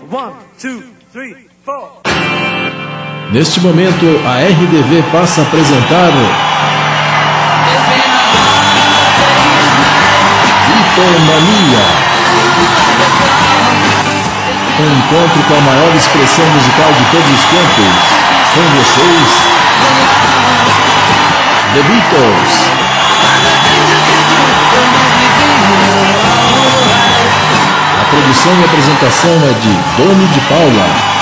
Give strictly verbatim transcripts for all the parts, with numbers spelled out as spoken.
One, two, three, four. Neste momento, a R D V passa a apresentar Beatlemania, um encontro com a maior expressão musical de todos os tempos. Com vocês, The Beatles. A produção e apresentação é de Doni de Paula.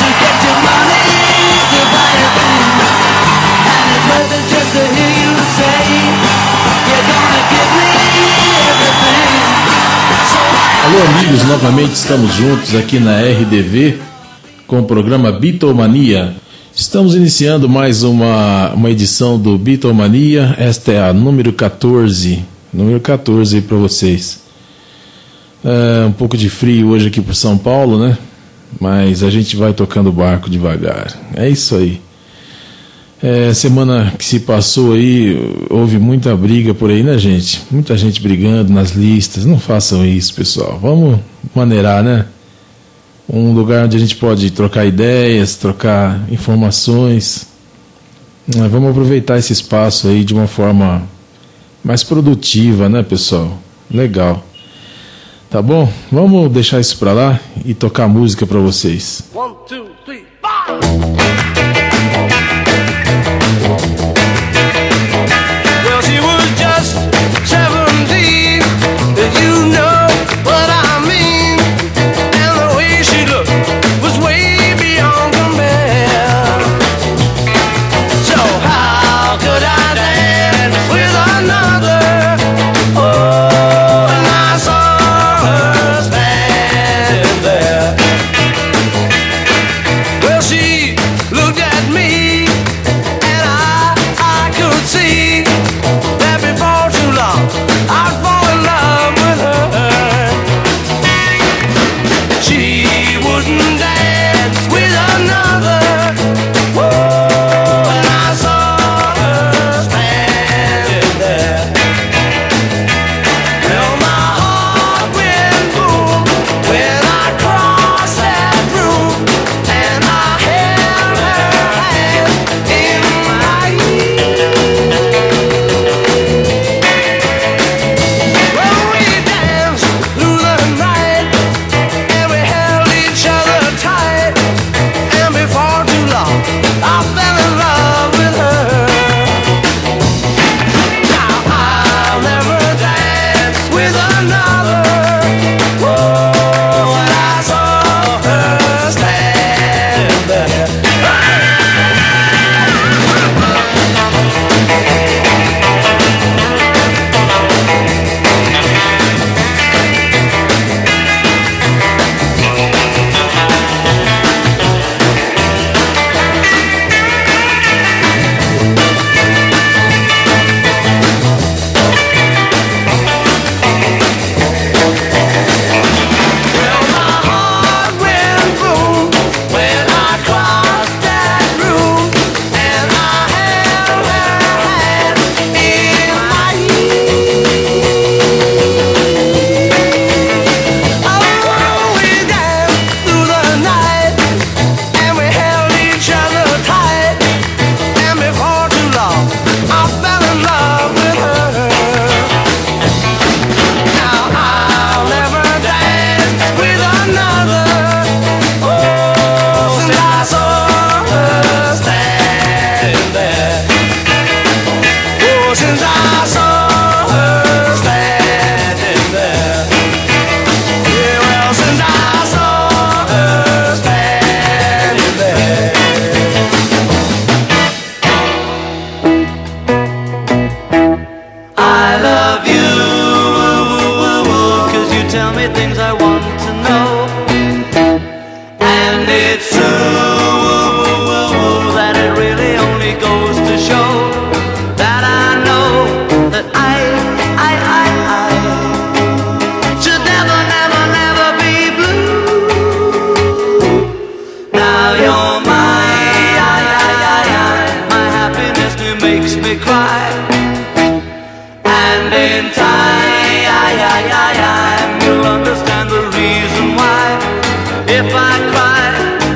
Alô amigos, novamente estamos juntos aqui na R D V com o programa Beatlemania. Estamos iniciando mais uma, uma edição do Beatlemania. Esta é a número quatorze, número quatorze aí para vocês. É um pouco de frio hoje aqui por São Paulo, né? Mas a gente vai tocando o barco devagar. É isso aí. É, semana que se passou aí, houve muita briga por aí, né, gente? Muita gente brigando nas listas. Não façam isso, pessoal. Vamos maneirar, né? Um lugar onde a gente pode trocar ideias, trocar informações. Vamos aproveitar esse espaço aí de uma forma mais produtiva, né, pessoal? Legal. Tá bom? Vamos deixar isso pra lá e tocar música pra vocês. One, two, three, four. Well, she was just seventeen, you know what I mean. And the way she looked was way beyond compare. So how could I dance with another? Oh, and I saw her standing there.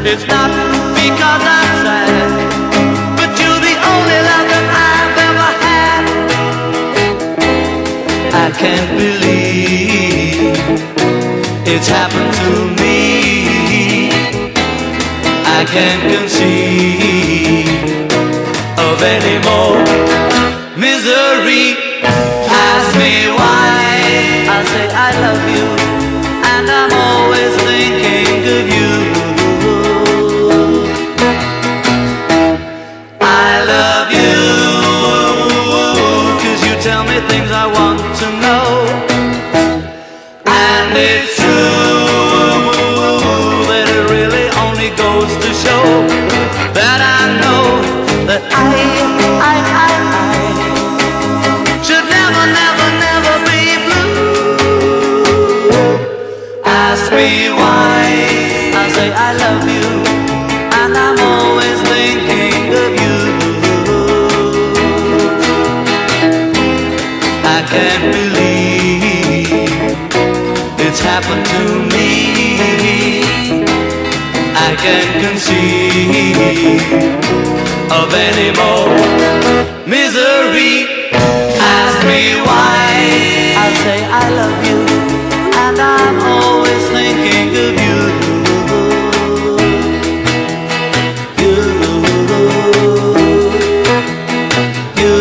It's not because I'm sad, but you're the only love that I've ever had. I can't believe it's happened to me. I can't conceive of any more misery. Ask me why, I say I love you, and I'm always thinking of you. I love you, 'cause you tell me things I want to know. And it's true that it really only goes to show that I know that I, I, I, I should never, never, never be blue. Ask me why, I say I love you, and I'm always thinking of you. I can't believe it's happened to me. I can't conceive of any more misery. Ask me why, I say I love you, and I'm always thinking of you. You, you.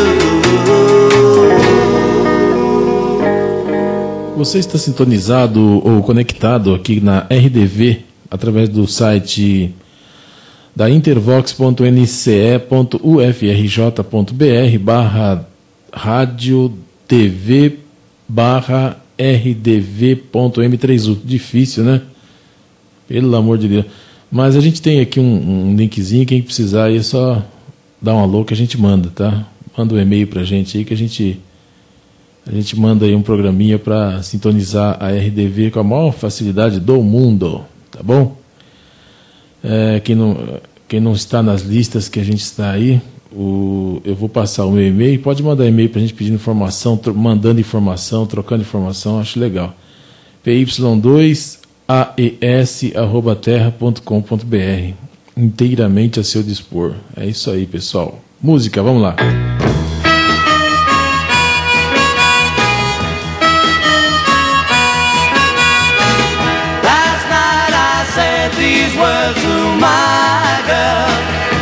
Você está sintonizado ou conectado aqui na R D V através do site da intervox ponto n c e ponto u f r j ponto b r barra rádio tv barra r d v ponto m três u. Difícil, né? Pelo amor de Deus. Mas a gente tem aqui um, um linkzinho, quem precisar aí é só dar um alô que a gente manda, tá? Manda um e-mail pra gente aí que a gente a gente manda aí um programinha para sintonizar a R D V com a maior facilidade do mundo, tá bom? É, quem, não, quem não está nas listas que a gente está aí, o, eu vou passar o meu e-mail, pode mandar e-mail para a gente pedindo informação, tro, mandando informação, trocando informação, acho legal. p y dois a e s arroba terra ponto com ponto b r, inteiramente a seu dispor. É isso aí, pessoal. Música, vamos lá. These words to my girl.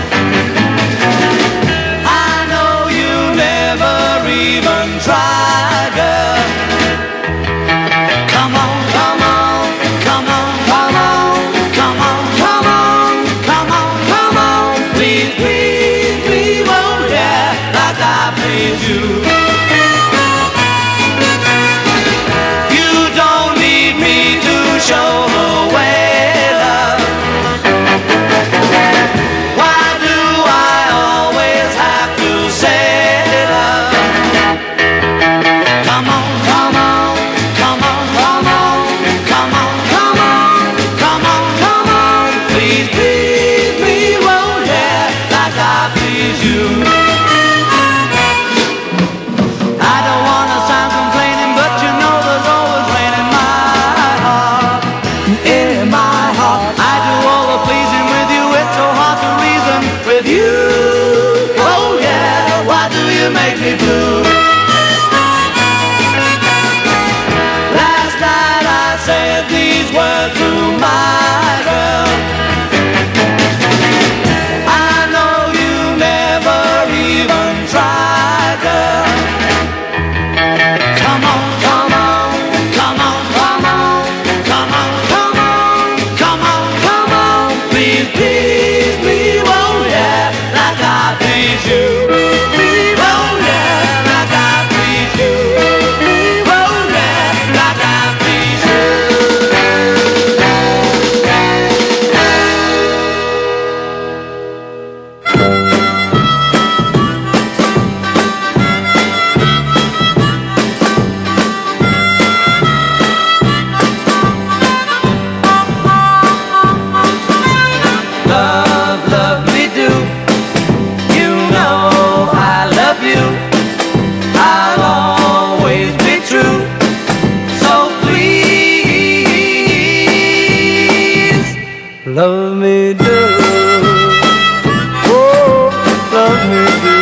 I know you never even try, girl. Come on, come on, come on, come on, come on, come on, come on, come on. Please, please, please, won't ya, like I please you. You don't need me to show the way. Love me do, oh, love me do.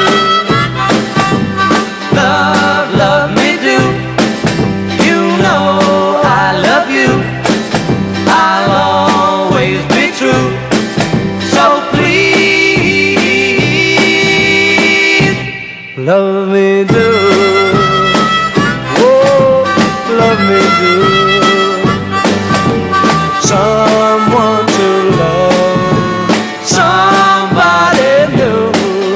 Love, love me do. You know I love you. I'll always be true. So please, love me do, oh, love me do. Someone to love, somebody new,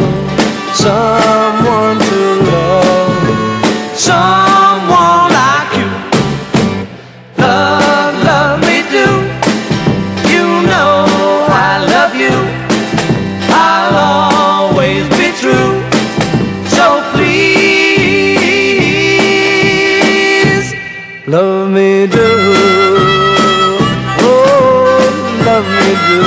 someone to love, someone like you. Love, love me do. You know I love you. I'll always be true. So please, love me do. Love me do.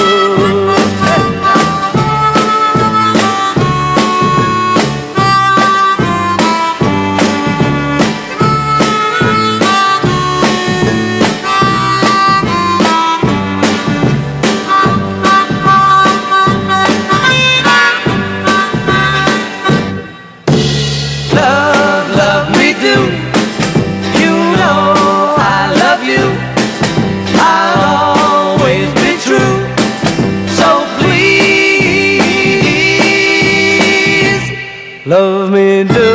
Love, love me do. You know I love you. I'll always be true. So please, love me do.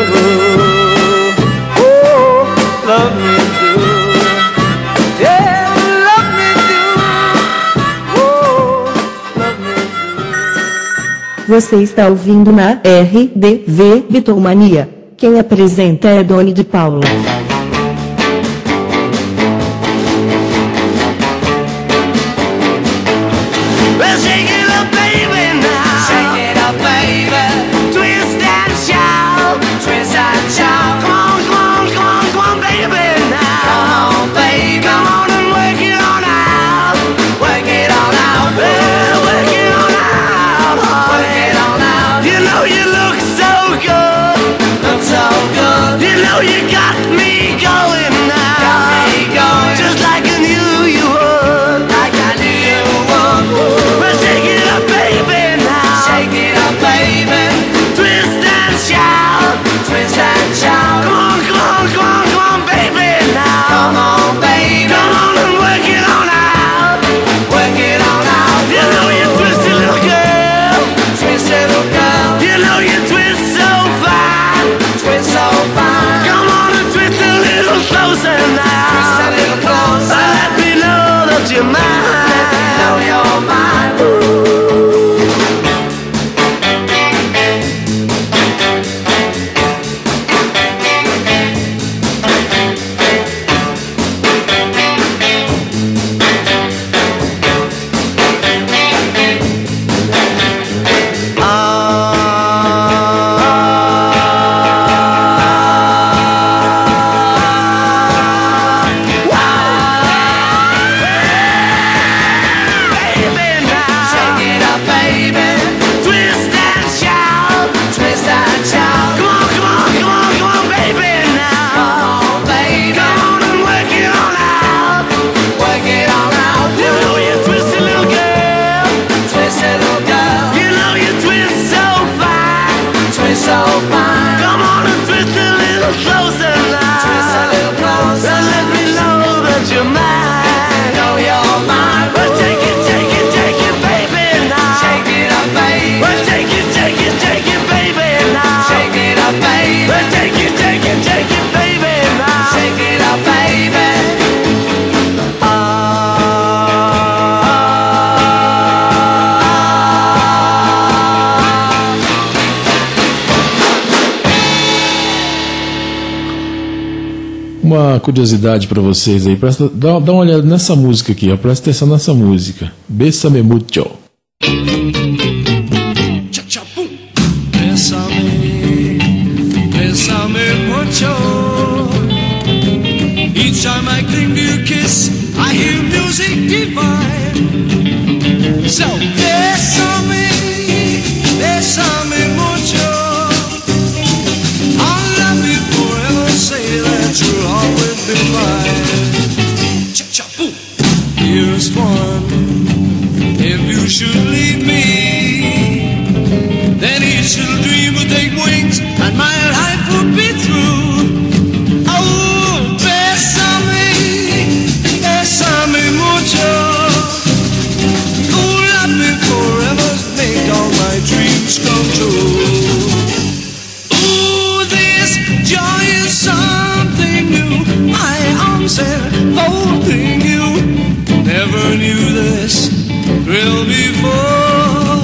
Oh, love me do. Yeah, love me do. Oh, love me do. Você está ouvindo na R D V Bitomania. Quem apresenta é Doni de Paula. Well, shake it up, baby, now. Shake it up, baby. Twist and shout. Twist and shout. Come on, come on, come on, come on, baby, now. Come on, baby. Come on and work it on out. Work it on out. Well, work it on out. Work it on out. You know you look so good. Look so good. You know you got me going now. Got me going. Just like I knew you would. Like I knew you would. Well, shake it up, baby, now. Shake it up, baby. Twist and shout. Twist and shout. Come on, come on, come on, come on, baby, now. Come on, baby. Come on and work it on out. Work it on out. You know you twisted little girl. Twisted little girl. You know you twist so fine. Twist so fine. Come on and twist a little closer now. Twist a little closer. Let me know that you're mine. Let me know you're mine. Uma curiosidade para vocês aí, presta, dá, dá uma olhada nessa música aqui, ó, presta atenção nessa música. Bésame mucho. Bésame, bésame mucho. Each time I cling to your kiss, I hear music divine. So bésame, bésame mucho. I'll love you forever, say that you'll always be mine. Cha-cha-boom. Dearest one, knew this thrill before.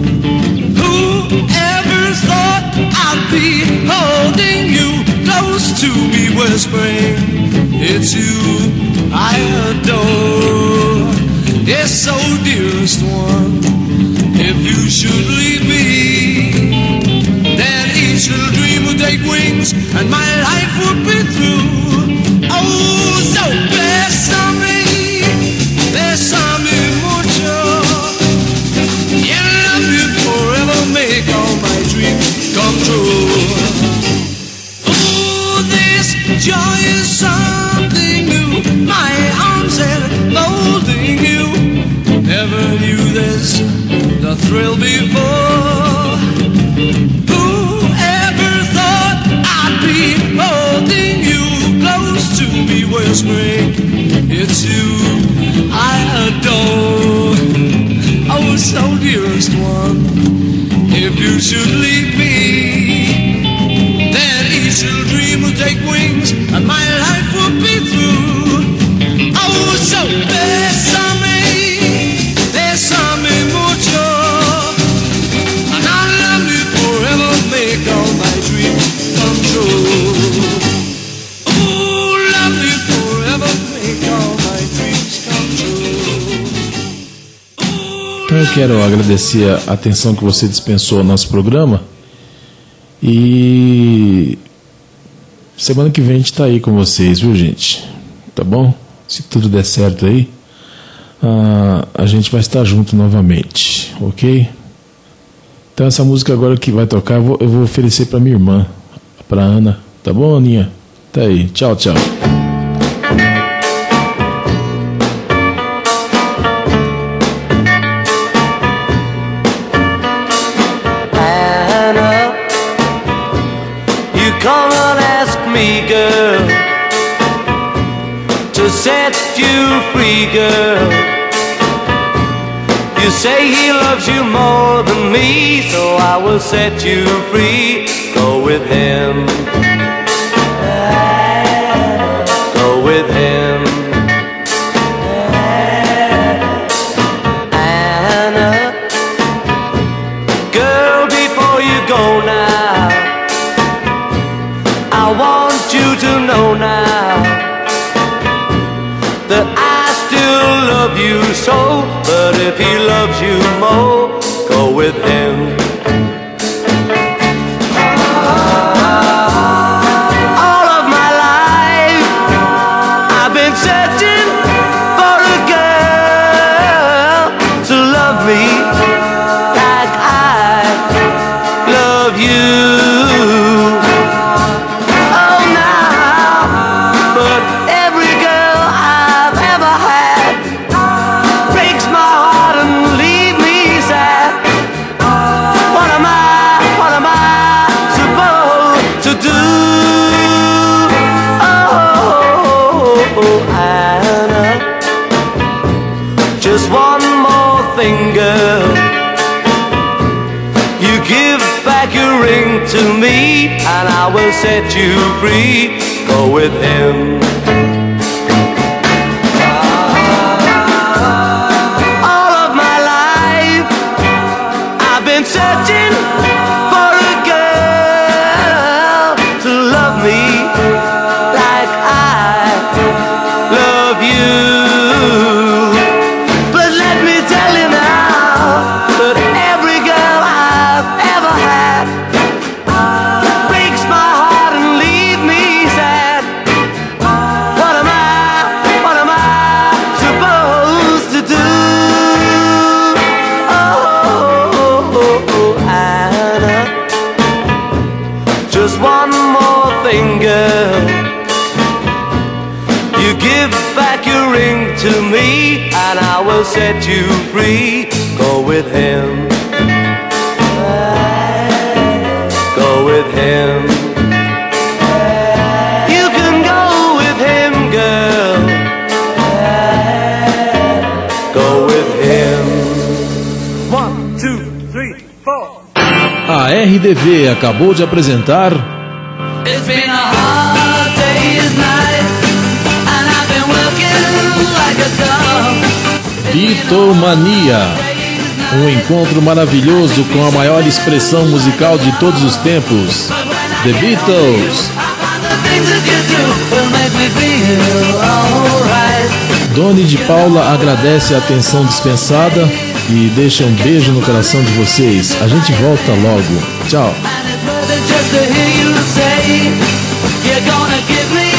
Whoever thought I'd be holding you close to me, whispering, it's you I adore. Yes, oh dearest one, if you should leave me, then each little dream would take wings and my life would be through. Oh, so bésame, bésame mucho. Yeah, love you forever, make all my dreams come true. Oh, this joy is something new, my arms enfolding you. Never knew this, the thrill before. Whoever thought I'd be holding you close to me, whispering, it's you I adore. Oh, so dearest one, if you should leave me, then each little dream will take wings and my life will be through. Oh, so bésame, bésame mucho, and I'll love you forever, make all my dreams come true. Oh, love you forever, make all my dreams come true. Então eu quero agradecer a atenção que você dispensou ao nosso programa. E semana que vem a gente está aí com vocês, viu, gente? Tá bom? Se tudo der certo aí, ah, a gente vai estar junto novamente, ok? Então essa música agora que vai tocar eu vou, eu vou oferecer para minha irmã, para Ana. Tá bom, Aninha? Tá aí. Tchau, tchau. Come and ask me, girl, to set you free, girl. You say he loves you more than me, so I will set you free. Go with him. Go with him. Anna, girl, before you go now, I want you to know now that I still love you so. But if he loves you more, go with him. All of my life I've been searching for a girl to love me like I love you. Just one more thing, girl. You give back your ring to me, and I will set you free. Go with him. All of my life I've been searching for a girl to love me like I love you. Just one more thing, girl. You give back your ring to me, and I will set you free. Go with him. Go with him. You can go with him, girl. Go with him. One, two, three, four. A R D V acabou de apresentar It's been a hard day's night, and I've been working like a dog. Beatlemania, um encontro maravilhoso com a maior expressão musical de todos os tempos, The Beatles. Doni de Paula agradece a atenção dispensada e deixa um beijo no coração de vocês. A gente volta logo. Tchau. You're gonna give me